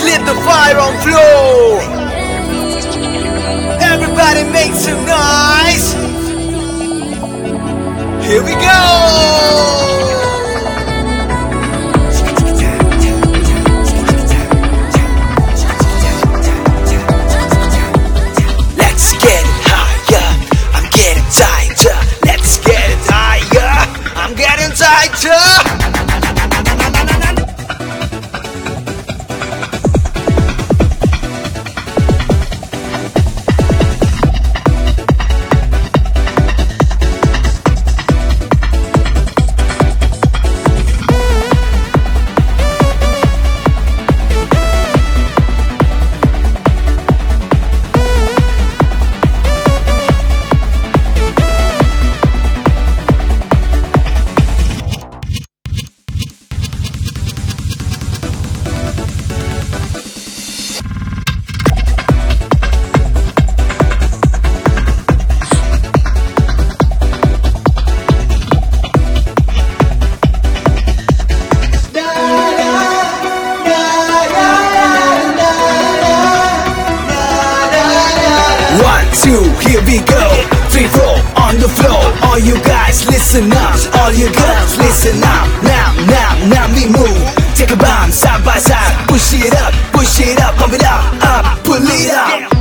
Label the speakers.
Speaker 1: lit the fire on floor. Everybody make some noise. Here we go. Let's get it higher. I'm getting tighter. Let's get it higher. I'm getting tighter. Here we go, free roll on the floor. All you guys listen up, all you girls listen up. Now we move, take a bounce side by side. Push it up, pump it up, pull it up.